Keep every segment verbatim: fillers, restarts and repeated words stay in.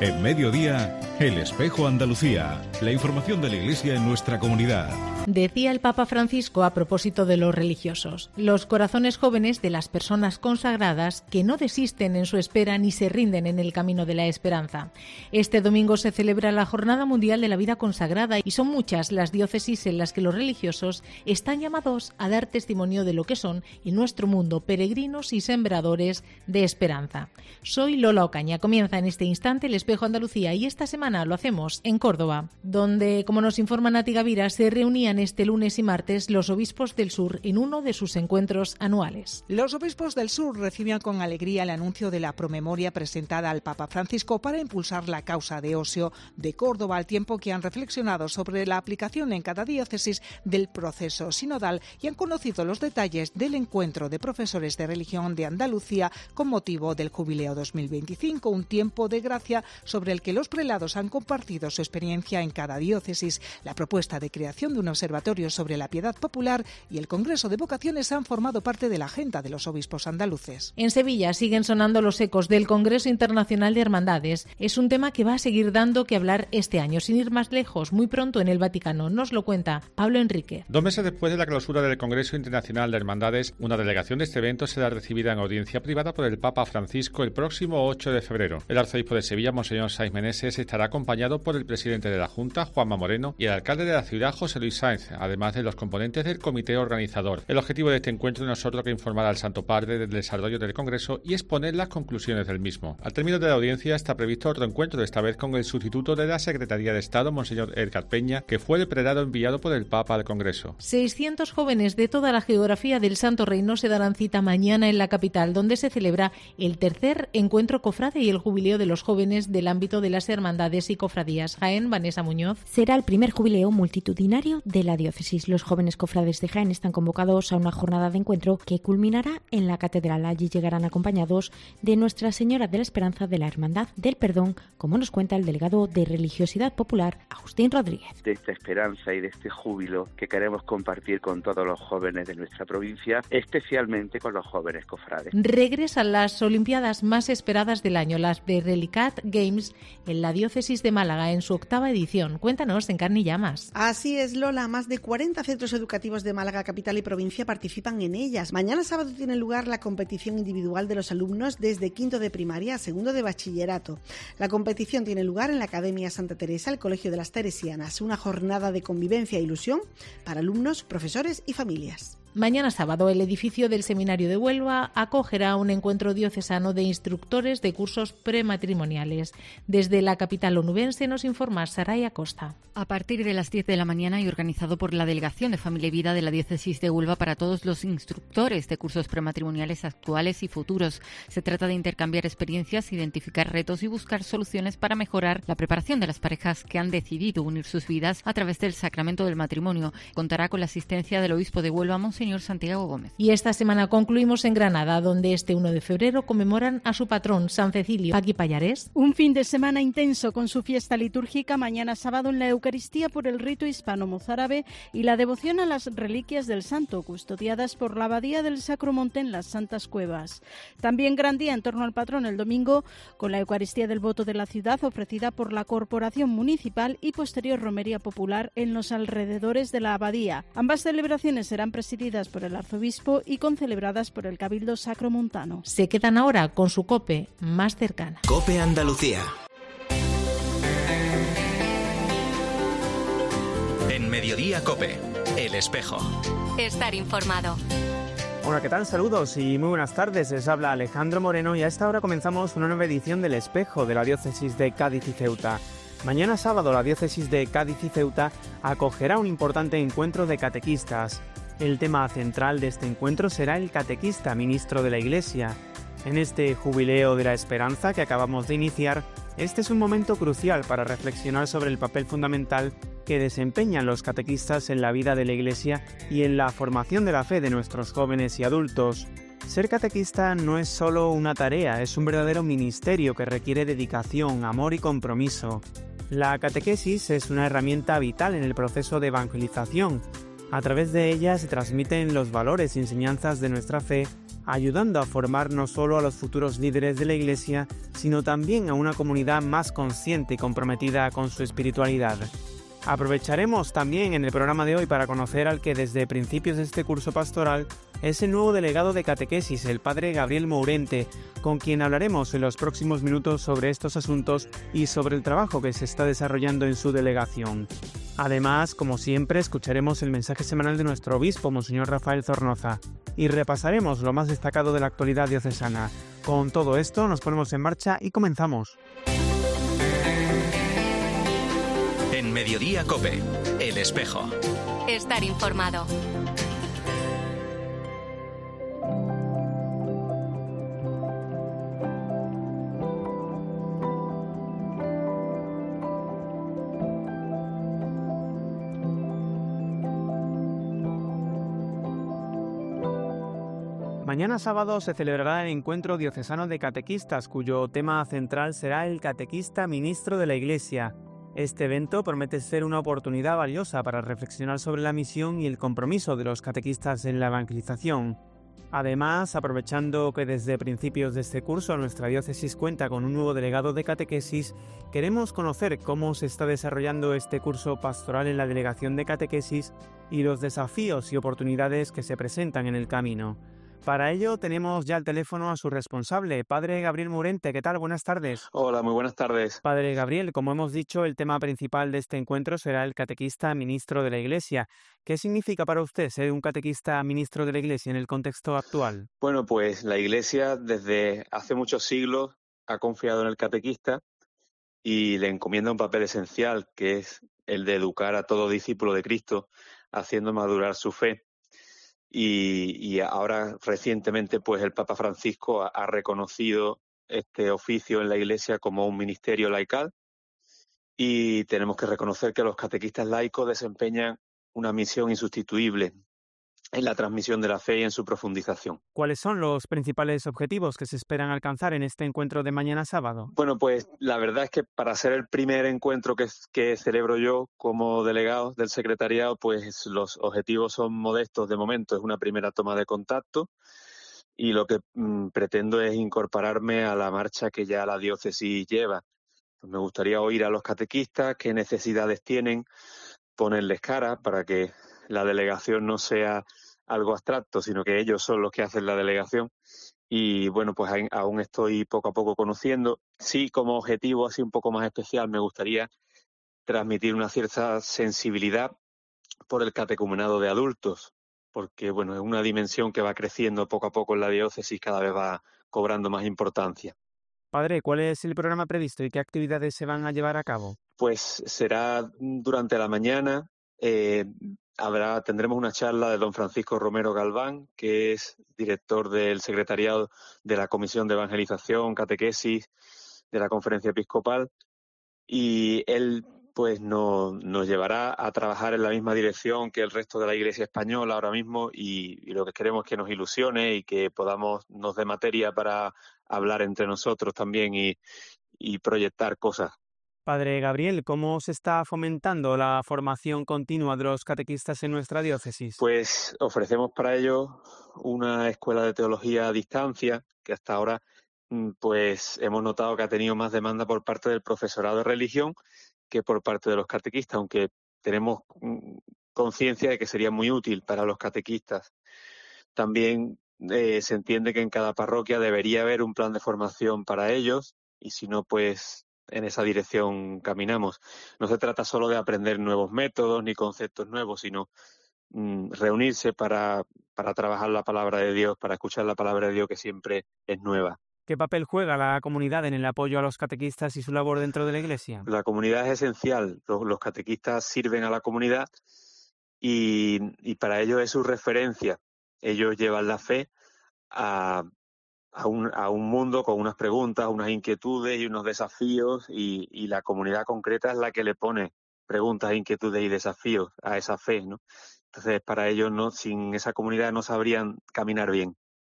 En Mediodía, El Espejo Andalucía. La información de la Iglesia en nuestra comunidad. Decía el Papa Francisco a propósito de los religiosos: los corazones jóvenes de las personas consagradas que no desisten en su espera ni se rinden en el camino de la esperanza. Este domingo se celebra la Jornada Mundial de la Vida Consagrada y son muchas las diócesis en las que los religiosos están llamados a dar testimonio de lo que son en nuestro mundo peregrinos y sembradores de esperanza. Soy Lola Ocaña. Comienza en este instante El Espejo Andalucía y esta semana lo hacemos en Córdoba, donde, como nos informa Nati Gavira, se reunían este lunes y martes los obispos del sur en uno de sus encuentros anuales. Los obispos del sur recibían con alegría el anuncio de la promemoria presentada al Papa Francisco para impulsar la causa de Osio de Córdoba, al tiempo que han reflexionado sobre la aplicación en cada diócesis del proceso sinodal y han conocido los detalles del encuentro de profesores de religión de Andalucía con motivo del Jubileo dos mil veinticinco, un tiempo de gracia sobre el que los prelados han compartido su experiencia en cada diócesis. La propuesta de creación de un observatorio sobre la piedad popular y el Congreso de Vocaciones han formado parte de la agenda de los obispos andaluces. En Sevilla siguen sonando los ecos del Congreso Internacional de Hermandades. Es un tema que va a seguir dando que hablar este año, sin ir más lejos, muy pronto en el Vaticano. Nos lo cuenta Pablo Enrique. Dos meses después de la clausura del Congreso Internacional de Hermandades, una delegación de este evento será recibida en audiencia privada por el Papa Francisco el próximo ocho de febrero. El arzobispo de Sevilla, Monseñor Sáenz Meneses, estará acompañado por el presidente de la Junta, Juanma Moreno, y el alcalde de la ciudad, José Luis Sáenz, además de los componentes del comité organizador. El objetivo de este encuentro no es otro que informar al Santo Padre del desarrollo del Congreso y exponer las conclusiones del mismo. Al término de la audiencia está previsto otro encuentro, esta vez con el sustituto de la Secretaría de Estado, Monseñor Edgar Peña, que fue el prelado enviado por el Papa al Congreso. seiscientos jóvenes de toda la geografía del Santo Reino se darán cita mañana en la capital, donde se celebra el tercer encuentro cofrade y el jubileo de los jóvenes del ámbito de las hermandades y cofradías. Jaén, Vanessa Muñoz. Será el primer jubileo multitudinario de la diócesis. Los jóvenes cofrades de Jaén están convocados a una jornada de encuentro que culminará en la catedral. Allí llegarán acompañados de Nuestra Señora de la Esperanza de la Hermandad del Perdón, como nos cuenta el delegado de Religiosidad Popular, Agustín Rodríguez. De esta esperanza y de este júbilo que queremos compartir con todos los jóvenes de nuestra provincia, especialmente con los jóvenes cofrades. Regresan las Olimpiadas más esperadas del año, las de Relicat Games, en la diócesis de Málaga, en su octava edición. Cuéntanos en Carne y Llamas. Así es, Lola. Más de cuarenta centros educativos de Málaga, capital y provincia participan en ellas. Mañana sábado tiene lugar la competición individual de los alumnos desde quinto de primaria a segundo de bachillerato. La competición tiene lugar en la Academia Santa Teresa, el Colegio de las Teresianas. Una jornada de convivencia e ilusión para alumnos, profesores y familias. Mañana sábado, el edificio del Seminario de Huelva acogerá un encuentro diocesano de instructores de cursos prematrimoniales. Desde la capital onubense nos informa Saraya Costa. A partir de las diez de la mañana y organizado por la Delegación de Familia y Vida de la Diócesis de Huelva para todos los instructores de cursos prematrimoniales actuales y futuros. Se trata de intercambiar experiencias, identificar retos y buscar soluciones para mejorar la preparación de las parejas que han decidido unir sus vidas a través del sacramento del matrimonio. Contará con la asistencia del obispo de Huelva, Monseñor Señor Santiago Gómez. Y esta semana concluimos en Granada, donde este uno de febrero conmemoran a su patrón, San Cecilio. Paqui Pallares. Un fin de semana intenso con su fiesta litúrgica mañana sábado en la Eucaristía por el rito hispano-mozárabe y la devoción a las reliquias del santo, custodiadas por la Abadía del Sacromonte en las Santas Cuevas. También gran día en torno al patrón el domingo, con la Eucaristía del Voto de la ciudad ofrecida por la Corporación Municipal y posterior romería popular en los alrededores de la Abadía. Ambas celebraciones serán presididas por el arzobispo y concelebradas por el Cabildo Sacromontano. Se quedan ahora con su COPE más cercana. COPE Andalucía. En Mediodía COPE, El Espejo. Estar informado. Hola, ¿qué tal? Saludos y muy buenas tardes. Les habla Alejandro Moreno y a esta hora comenzamos una nueva edición del Espejo de la Diócesis de Cádiz y Ceuta. Mañana sábado la Diócesis de Cádiz y Ceuta acogerá un importante encuentro de catequistas. El tema central de este encuentro será el catequista, ministro de la Iglesia. En este jubileo de la esperanza que acabamos de iniciar, este es un momento crucial para reflexionar sobre el papel fundamental que desempeñan los catequistas en la vida de la Iglesia y en la formación de la fe de nuestros jóvenes y adultos. Ser catequista no es solo una tarea, es un verdadero ministerio que requiere dedicación, amor y compromiso. La catequesis es una herramienta vital en el proceso de evangelización. A través de ella se transmiten los valores y enseñanzas de nuestra fe ayudando a formar no solo a los futuros líderes de la Iglesia, sino también a una comunidad más consciente y comprometida con su espiritualidad. Aprovecharemos también en el programa de hoy para conocer al que desde principios de este curso pastoral es el nuevo delegado de catequesis, el padre Gabriel Mourente, con quien hablaremos en los próximos minutos sobre estos asuntos y sobre el trabajo que se está desarrollando en su delegación. Además, como siempre, escucharemos el mensaje semanal de nuestro obispo, Monseñor Rafael Zornoza, y repasaremos lo más destacado de la actualidad diocesana. Con todo esto nos ponemos en marcha y comenzamos. En Mediodía COPE, El Espejo. Estar informado. Mañana sábado se celebrará el Encuentro Diocesano de Catequistas, cuyo tema central será el catequista ministro de la Iglesia. Este evento promete ser una oportunidad valiosa para reflexionar sobre la misión y el compromiso de los catequistas en la evangelización. Además, aprovechando que desde principios de este curso nuestra diócesis cuenta con un nuevo delegado de catequesis, queremos conocer cómo se está desarrollando este curso pastoral en la delegación de catequesis y los desafíos y oportunidades que se presentan en el camino. Para ello tenemos ya al teléfono a su responsable, padre Gabriel Mourente. ¿Qué tal? Buenas tardes. Hola, muy buenas tardes. Padre Gabriel, como hemos dicho, el tema principal de este encuentro será el catequista ministro de la Iglesia. ¿Qué significa para usted ser un catequista ministro de la Iglesia en el contexto actual? Bueno, pues la Iglesia desde hace muchos siglos ha confiado en el catequista y le encomienda un papel esencial, que es el de educar a todo discípulo de Cristo, haciendo madurar su fe. Y, y ahora recientemente pues el Papa Francisco ha, ha reconocido este oficio en la Iglesia como un ministerio laical y tenemos que reconocer que los catequistas laicos desempeñan una misión insustituible en la transmisión de la fe y en su profundización. ¿Cuáles son los principales objetivos que se esperan alcanzar en este encuentro de mañana sábado? Bueno, pues la verdad es que para ser el primer encuentro que, que celebro yo como delegado del secretariado, pues los objetivos son modestos de momento. Es una primera toma de contacto y lo que mm, pretendo es incorporarme a la marcha que ya la diócesis lleva. Pues me gustaría oír a los catequistas qué necesidades tienen, ponerles cara para que la delegación no sea algo abstracto, sino que ellos son los que hacen la delegación. Y bueno, pues aún estoy poco a poco conociendo. Sí, como objetivo así un poco más especial, me gustaría transmitir una cierta sensibilidad por el catecumenado de adultos, porque bueno, es una dimensión que va creciendo poco a poco en la diócesis, cada vez va cobrando más importancia. Padre, ¿cuál es el programa previsto y qué actividades se van a llevar a cabo? Pues será durante la mañana. Eh, habrá tendremos una charla de don Francisco Romero Galván, que es director del secretariado de la Comisión de Evangelización, Catequesis de la Conferencia Episcopal, y él pues no, nos llevará a trabajar en la misma dirección que el resto de la Iglesia española ahora mismo y, y lo que queremos es que nos ilusione y que podamos nos dé materia para hablar entre nosotros también y, y proyectar cosas. Padre Gabriel, ¿cómo se está fomentando la formación continua de los catequistas en nuestra diócesis? Pues ofrecemos para ello una escuela de teología a distancia que hasta ahora pues hemos notado que ha tenido más demanda por parte del profesorado de religión que por parte de los catequistas, aunque tenemos conciencia de que sería muy útil para los catequistas. También eh, se entiende que en cada parroquia debería haber un plan de formación para ellos y si no, pues en esa dirección caminamos. No se trata solo de aprender nuevos métodos ni conceptos nuevos, sino mm, reunirse para, para trabajar la palabra de Dios, para escuchar la palabra de Dios que siempre es nueva. ¿Qué papel juega la comunidad en el apoyo a los catequistas y su labor dentro de la Iglesia? La comunidad es esencial. Los, los catequistas sirven a la comunidad y, y para ellos es su referencia. Ellos llevan la fe a, a, un, a un mundo con unas preguntas, unas inquietudes y unos desafíos y, y la comunidad concreta es la que le pone preguntas, inquietudes y desafíos a esa fe, ¿no? Entonces, para ellos, no, sin esa comunidad no sabrían caminar bien.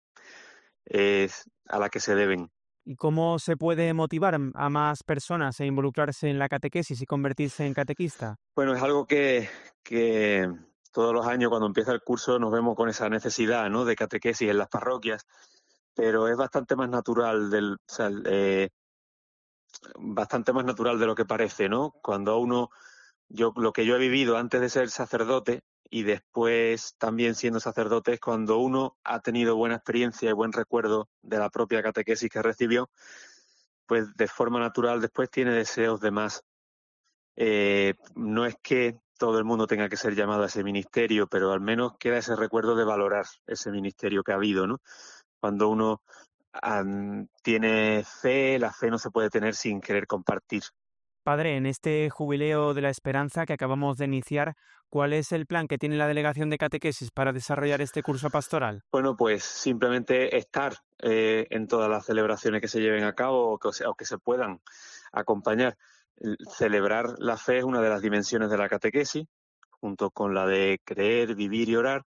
Es a la que se deben. ¿Y cómo se puede motivar a más personas a involucrarse en la catequesis y convertirse en catequista? Bueno, es algo que, que, todos los años cuando empieza el curso nos vemos con esa necesidad, ¿no?, de catequesis en las parroquias, pero es bastante más natural del, o sea, eh, bastante más natural de lo que parece, ¿no? Cuando uno, yo lo que yo he vivido antes de ser sacerdote y después también siendo sacerdote es cuando uno ha tenido buena experiencia y buen recuerdo de la propia catequesis que recibió, pues de forma natural después tiene deseos de más. Eh, no es que todo el mundo tenga que ser llamado a ese ministerio, pero al menos queda ese recuerdo de valorar ese ministerio que ha habido, ¿no? Cuando uno um, tiene fe, la fe no se puede tener sin querer compartir. Padre, en este Jubileo de la Esperanza que acabamos de iniciar, ¿cuál es el plan que tiene la Delegación de Catequesis para desarrollar este curso pastoral? Bueno, pues simplemente estar eh, en todas las celebraciones que se lleven a cabo o que, o que se puedan acompañar. Celebrar la fe es una de las dimensiones de la catequesis, junto con la de creer, vivir y orar.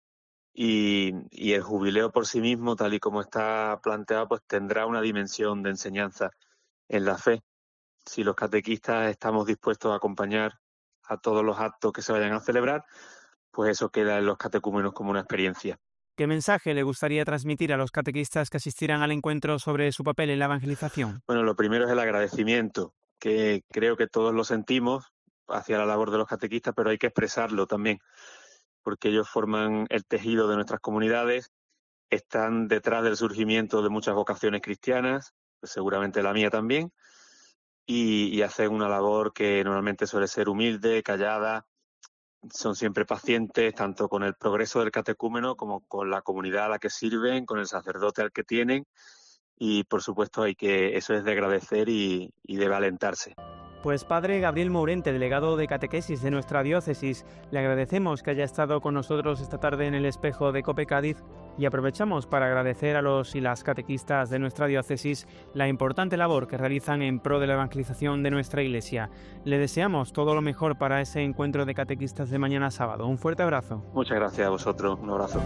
Y, y el jubileo por sí mismo, tal y como está planteado, pues tendrá una dimensión de enseñanza en la fe. Si los catequistas estamos dispuestos a acompañar a todos los actos que se vayan a celebrar, pues eso queda en los catecúmenos como una experiencia. ¿Qué mensaje le gustaría transmitir a los catequistas que asistirán al encuentro sobre su papel en la evangelización? Bueno, lo primero es el agradecimiento, que creo que todos lo sentimos hacia la labor de los catequistas, pero hay que expresarlo también, porque ellos forman el tejido de nuestras comunidades, están detrás del surgimiento de muchas vocaciones cristianas, pues seguramente la mía también, y, y hacen una labor que normalmente suele ser humilde, callada, son siempre pacientes, tanto con el progreso del catecúmeno como con la comunidad a la que sirven, con el sacerdote al que tienen, y por supuesto hay que eso es de agradecer y, y debe alentarse. Pues Padre Gabriel Mourente, delegado de catequesis de nuestra diócesis, le agradecemos que haya estado con nosotros esta tarde en el Espejo de COPE Cádiz y aprovechamos para agradecer a los y las catequistas de nuestra diócesis la importante labor que realizan en pro de la evangelización de nuestra Iglesia. Le deseamos todo lo mejor para ese encuentro de catequistas de mañana sábado. Un fuerte abrazo. Muchas gracias a vosotros. Un abrazo.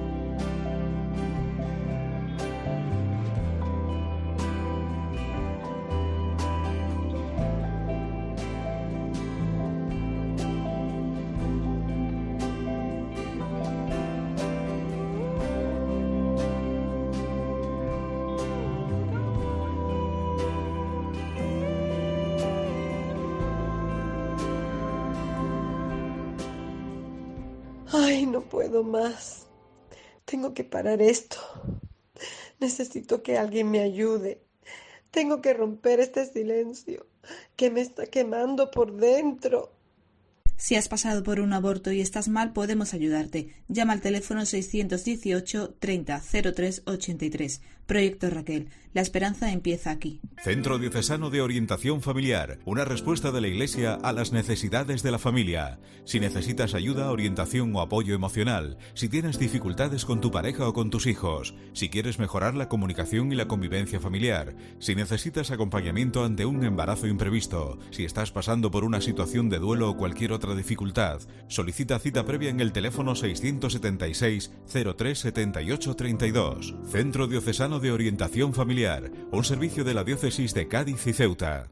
Ay, no puedo más. Tengo que parar esto. Necesito que alguien me ayude. Tengo que romper este silencio que me está quemando por dentro. Si has pasado por un aborto y estás mal, podemos ayudarte. Llama al teléfono seiscientos dieciocho treinta cero tres ochenta y tres. Proyecto Raquel. La esperanza empieza aquí. Centro Diocesano de Orientación Familiar. Una respuesta de la Iglesia a las necesidades de la familia. Si necesitas ayuda, orientación o apoyo emocional, si tienes dificultades con tu pareja o con tus hijos, si quieres mejorar la comunicación y la convivencia familiar, si necesitas acompañamiento ante un embarazo imprevisto, si estás pasando por una situación de duelo o cualquier otra dificultad, solicita cita previa en el teléfono seiscientos setenta y seis cero tres setenta y ocho treinta y dos. Centro Diocesano de Orientación Familiar, un servicio de la Diócesis de Cádiz y Ceuta.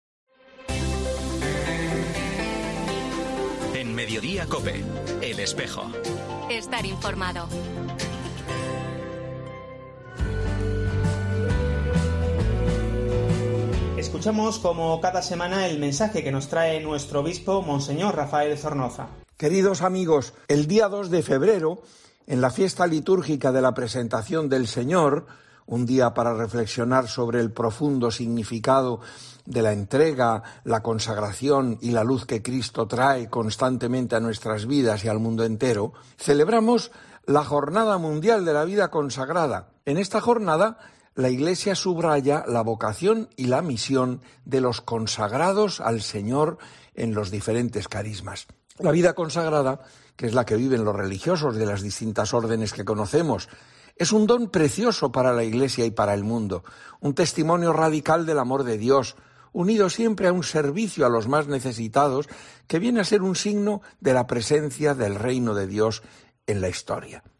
En Mediodía COPE, El Espejo. Estar informado. Escuchamos como cada semana el mensaje que nos trae nuestro obispo, Monseñor Rafael Zornoza. Queridos amigos, el día dos de febrero, en la fiesta litúrgica de la presentación del Señor, un día para reflexionar sobre el profundo significado de la entrega, la consagración y la luz que Cristo trae constantemente a nuestras vidas y al mundo entero, celebramos la Jornada Mundial de la Vida Consagrada. En esta jornada, la Iglesia subraya la vocación y la misión de los consagrados al Señor en los diferentes carismas. La vida consagrada, que es la que viven los religiosos de las distintas órdenes que conocemos, es un don precioso para la Iglesia y para el mundo, un testimonio radical del amor de Dios, unido siempre a un servicio a los más necesitados, que viene a ser un signo de la presencia del reino de Dios en la historia.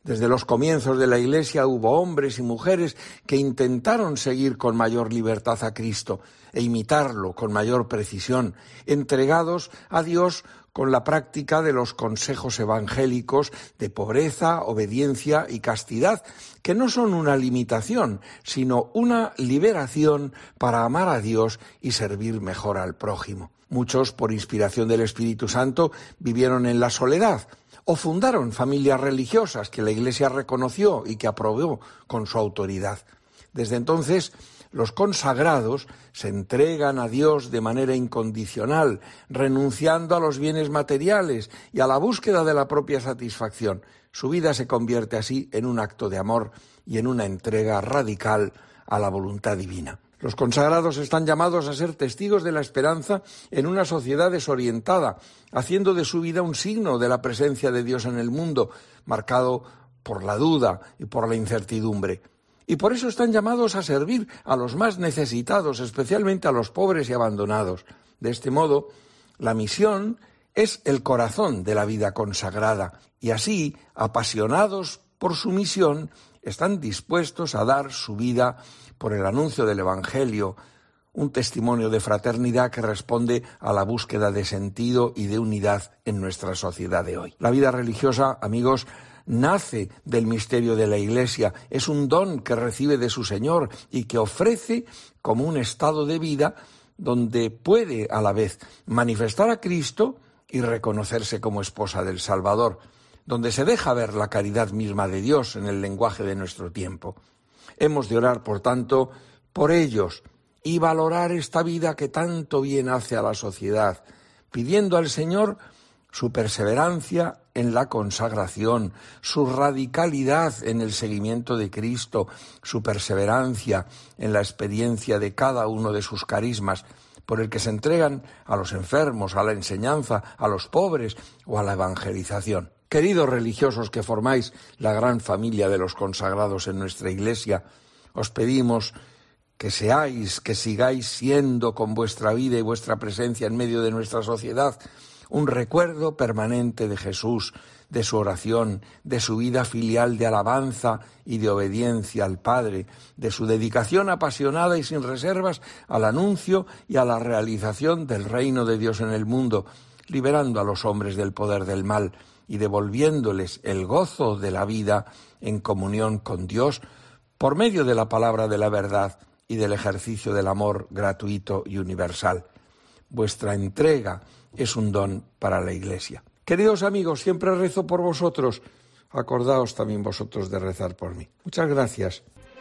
Desde los comienzos de la Iglesia hubo hombres y mujeres que intentaron seguir con mayor libertad a Cristo e imitarlo con mayor precisión, entregados a Dios con la práctica de los consejos evangélicos de pobreza, obediencia y castidad, que no son una limitación, sino una liberación para amar a Dios y servir mejor al prójimo. Muchos, por inspiración del Espíritu Santo, vivieron en la soledad, o fundaron familias religiosas que la Iglesia reconoció y que aprobó con su autoridad. Desde entonces, los consagrados se entregan a Dios de manera incondicional, renunciando a los bienes materiales y a la búsqueda de la propia satisfacción. Su vida se convierte así en un acto de amor y en una entrega radical a la voluntad divina. Los consagrados están llamados a ser testigos de la esperanza en una sociedad desorientada, haciendo de su vida un signo de la presencia de Dios en el mundo, marcado por la duda y por la incertidumbre. Y por eso están llamados a servir a los más necesitados, especialmente a los pobres y abandonados. De este modo, la misión es el corazón de la vida consagrada, y así, apasionados por su misión, están dispuestos a dar su vida por el anuncio del Evangelio, un testimonio de fraternidad que responde a la búsqueda de sentido y de unidad en nuestra sociedad de hoy. La vida religiosa, amigos, nace del misterio de la Iglesia, es un don que recibe de su Señor y que ofrece como un estado de vida donde puede a la vez manifestar a Cristo y reconocerse como esposa del Salvador, donde se deja ver la caridad misma de Dios en el lenguaje de nuestro tiempo. Hemos de orar, por tanto, por ellos y valorar esta vida que tanto bien hace a la sociedad, pidiendo al Señor su perseverancia en la consagración, su radicalidad en el seguimiento de Cristo, su perseverancia en la experiencia de cada uno de sus carismas, por el que se entregan a los enfermos, a la enseñanza, a los pobres o a la evangelización. Queridos religiosos que formáis la gran familia de los consagrados en nuestra Iglesia, os pedimos que seáis, que sigáis siendo con vuestra vida y vuestra presencia en medio de nuestra sociedad un recuerdo permanente de Jesús, de su oración, de su vida filial de alabanza y de obediencia al Padre, de su dedicación apasionada y sin reservas al anuncio y a la realización del reino de Dios en el mundo, liberando a los hombres del poder del mal y devolviéndoles el gozo de la vida en comunión con Dios por medio de la palabra de la verdad y del ejercicio del amor gratuito y universal. Vuestra entrega es un don para la Iglesia. Queridos amigos, siempre rezo por vosotros. Acordaos también vosotros de rezar por mí. Muchas gracias.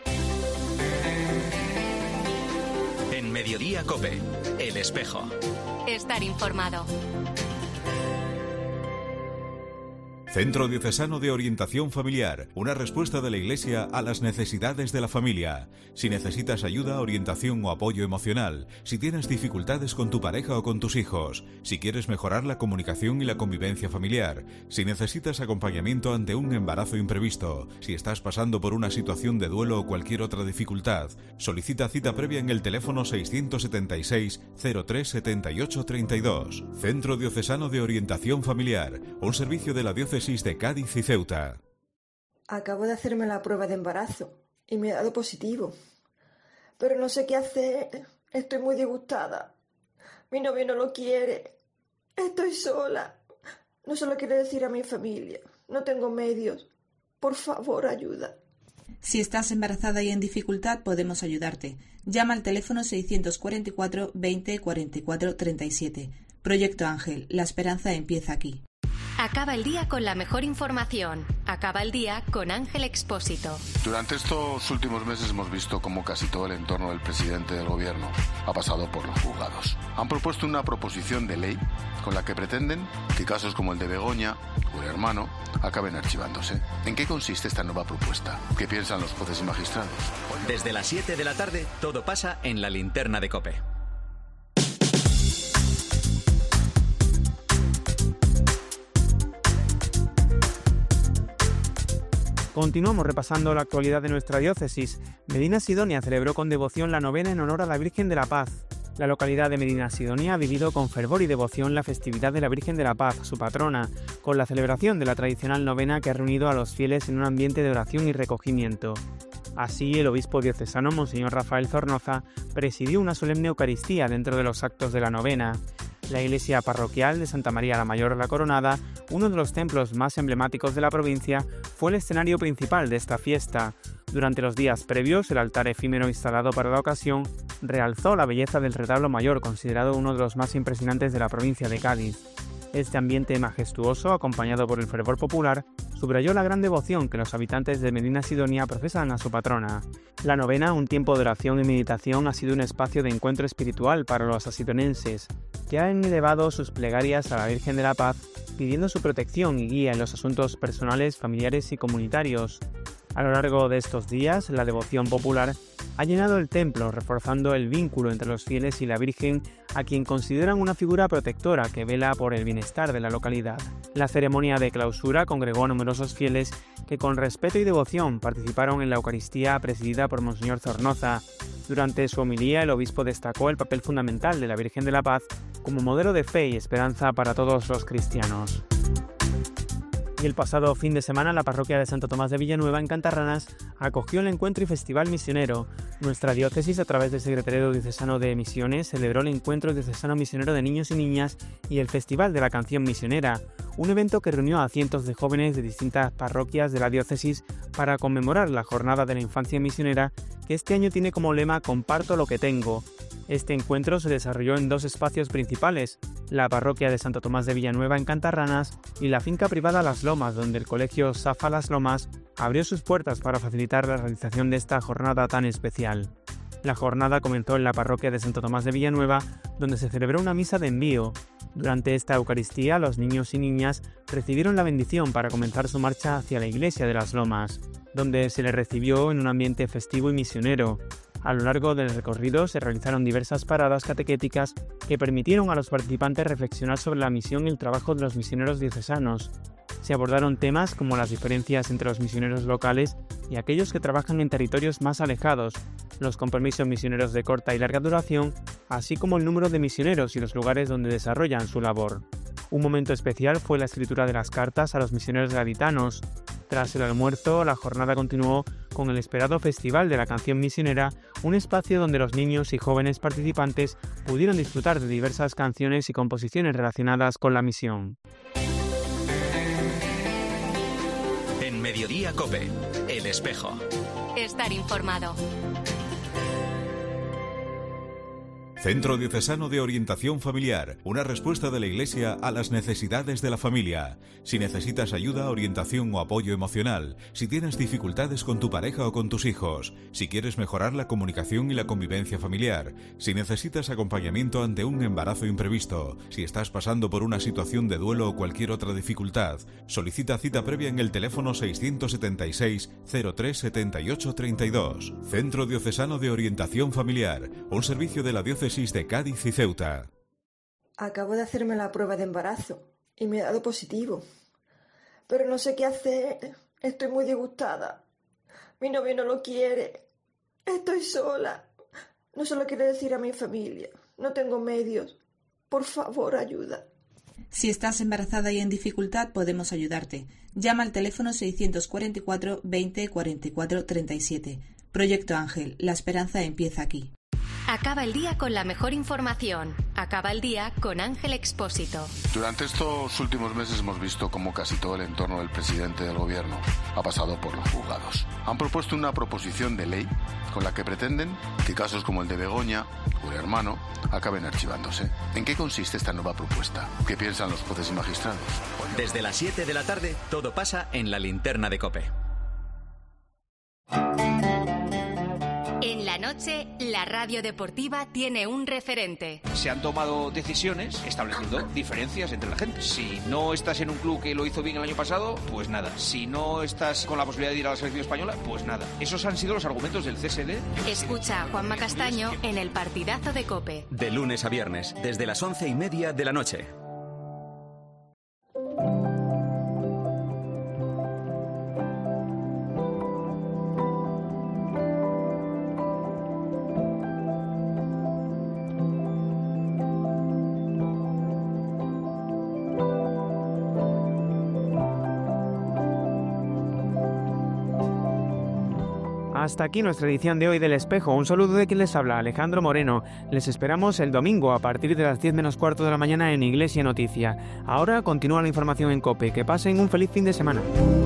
En Mediodía COPE, El Espejo. Estar informado. Centro Diocesano de Orientación Familiar, una respuesta de la Iglesia a las necesidades de la familia. Si necesitas ayuda, orientación o apoyo emocional, si tienes dificultades con tu pareja o con tus hijos, si quieres mejorar la comunicación y la convivencia familiar, si necesitas acompañamiento ante un embarazo imprevisto, si estás pasando por una situación de duelo o cualquier otra dificultad, solicita cita previa en el teléfono seiscientos setenta y seis, cero tres setenta y ocho treinta y dos. Centro Diocesano de Orientación Familiar, un servicio de la Diócesis de Cádiz y Ceuta. Acabo de hacerme la prueba de embarazo y me ha dado positivo. Pero no sé qué hacer. Estoy muy disgustada. Mi novio no lo quiere. Estoy sola. No se lo quiero decir a mi familia. No tengo medios. Por favor, ayuda. Si estás embarazada y en dificultad, podemos ayudarte. Llama al teléfono seiscientos cuarenta y cuatro, veinte, cuarenta y cuatro, treinta y siete. Proyecto Ángel. La esperanza empieza aquí. Acaba el día con la mejor información. Acaba el día con Ángel Expósito. Durante estos últimos meses hemos visto cómo casi todo el entorno del presidente del gobierno ha pasado por los juzgados. Han propuesto una proposición de ley con la que pretenden que casos como el de Begoña o el hermano acaben archivándose. ¿En qué consiste esta nueva propuesta? ¿Qué piensan los jueces y magistrados? Desde las siete de la tarde, todo pasa en la linterna de COPE. Continuamos repasando la actualidad de nuestra diócesis. Medina Sidonia celebró con devoción la novena en honor a la Virgen de la Paz. La localidad de Medina Sidonia ha vivido con fervor y devoción la festividad de la Virgen de la Paz, su patrona, con la celebración de la tradicional novena que ha reunido a los fieles en un ambiente de oración y recogimiento. Así, el obispo diocesano Monseñor Rafael Zornoza presidió una solemne Eucaristía dentro de los actos de la novena. La iglesia parroquial de Santa María la Mayor la Coronada, uno de los templos más emblemáticos de la provincia, fue el escenario principal de esta fiesta. Durante los días previos, el altar efímero instalado para la ocasión realzó la belleza del retablo mayor, considerado uno de los más impresionantes de la provincia de Cádiz. Este ambiente majestuoso, acompañado por el fervor popular, subrayó la gran devoción que los habitantes de Medina Sidonia profesan a su patrona. La novena, un tiempo de oración y meditación, ha sido un espacio de encuentro espiritual para los asidonenses, que han elevado sus plegarias a la Virgen de la Paz, pidiendo su protección y guía en los asuntos personales, familiares y comunitarios. A lo largo de estos días, la devoción popular ha llenado el templo, reforzando el vínculo entre los fieles y la Virgen, a quien consideran una figura protectora que vela por el bienestar de la localidad. La ceremonia de clausura congregó a numerosos fieles que con respeto y devoción participaron en la Eucaristía presidida por Monseñor Zornoza. Durante su homilía, el obispo destacó el papel fundamental de la Virgen de la Paz como modelo de fe y esperanza para todos los cristianos. Y el pasado fin de semana la parroquia de Santo Tomás de Villanueva en Cantarranas acogió el encuentro y festival misionero. Nuestra diócesis, a través del Secretariado Diocesano de Misiones, celebró el encuentro diocesano misionero de niños y niñas y el Festival de la Canción Misionera, un evento que reunió a cientos de jóvenes de distintas parroquias de la diócesis para conmemorar la Jornada de la Infancia Misionera, que este año tiene como lema «Comparto lo que tengo». Este encuentro se desarrolló en dos espacios principales, la parroquia de Santo Tomás de Villanueva en Cantarranas y la finca privada Las Lomas, donde el colegio Safa Las Lomas abrió sus puertas para facilitar la realización de esta jornada tan especial. La jornada comenzó en la parroquia de Santo Tomás de Villanueva, donde se celebró una misa de envío. Durante esta Eucaristía, los niños y niñas recibieron la bendición para comenzar su marcha hacia la iglesia de Las Lomas, donde se les recibió en un ambiente festivo y misionero. A lo largo del recorrido se realizaron diversas paradas catequéticas que permitieron a los participantes reflexionar sobre la misión y el trabajo de los misioneros diocesanos. Se abordaron temas como las diferencias entre los misioneros locales y aquellos que trabajan en territorios más alejados, los compromisos misioneros de corta y larga duración, así como el número de misioneros y los lugares donde desarrollan su labor. Un momento especial fue la escritura de las cartas a los misioneros gaditanos. Tras el almuerzo, la jornada continuó con el esperado Festival de la Canción Misionera, un espacio donde los niños y jóvenes participantes pudieron disfrutar de diversas canciones y composiciones relacionadas con la misión. En Mediodía COPE, El Espejo. Estar informado. Centro Diocesano de Orientación Familiar, una respuesta de la Iglesia a las necesidades de la familia. Si necesitas ayuda, orientación o apoyo emocional, si tienes dificultades con tu pareja o con tus hijos, si quieres mejorar la comunicación y la convivencia familiar, si necesitas acompañamiento ante un embarazo imprevisto, si estás pasando por una situación de duelo o cualquier otra dificultad, solicita cita previa en el teléfono seiscientos setenta y seis, cero tres, setenta y ocho, treinta y dos. Centro Diocesano de Orientación Familiar, un servicio de la Diócesis de Cádiz y Ceuta. Acabo de hacerme la prueba de embarazo y me ha dado positivo. Pero no sé qué hacer. Estoy muy disgustada. Mi novio no lo quiere. Estoy sola. No se lo quiero decir a mi familia. No tengo medios. Por favor, ayuda. Si estás embarazada y en dificultad, podemos ayudarte. Llama al teléfono seiscientos cuarenta y cuatro, veinte, cuarenta y cuatro, treinta y siete. Proyecto Ángel. La esperanza empieza aquí. Acaba el día con la mejor información. Acaba el día con Ángel Expósito. Durante estos últimos meses hemos visto cómo casi todo el entorno del presidente del gobierno ha pasado por los juzgados. Han propuesto una proposición de ley con la que pretenden que casos como el de Begoña o el hermano acaben archivándose. ¿En qué consiste esta nueva propuesta? ¿Qué piensan los jueces y magistrados? Desde las siete de la tarde, todo pasa en la linterna de COPE. En la noche, la radio deportiva tiene un referente. Se han tomado decisiones estableciendo diferencias entre la gente. Si no estás en un club que lo hizo bien el año pasado, pues nada. Si no estás con la posibilidad de ir a la selección española, pues nada. Esos han sido los argumentos del C S D. Escucha a Juanma Castaño en el partidazo de COPE. De lunes a viernes, desde las once y media de la noche. Hasta aquí nuestra edición de hoy del Espejo. Un saludo de quien les habla, Alejandro Moreno. Les esperamos el domingo a partir de las diez menos cuarto de la mañana en Iglesia Noticia. Ahora continúa la información en COPE. Que pasen un feliz fin de semana.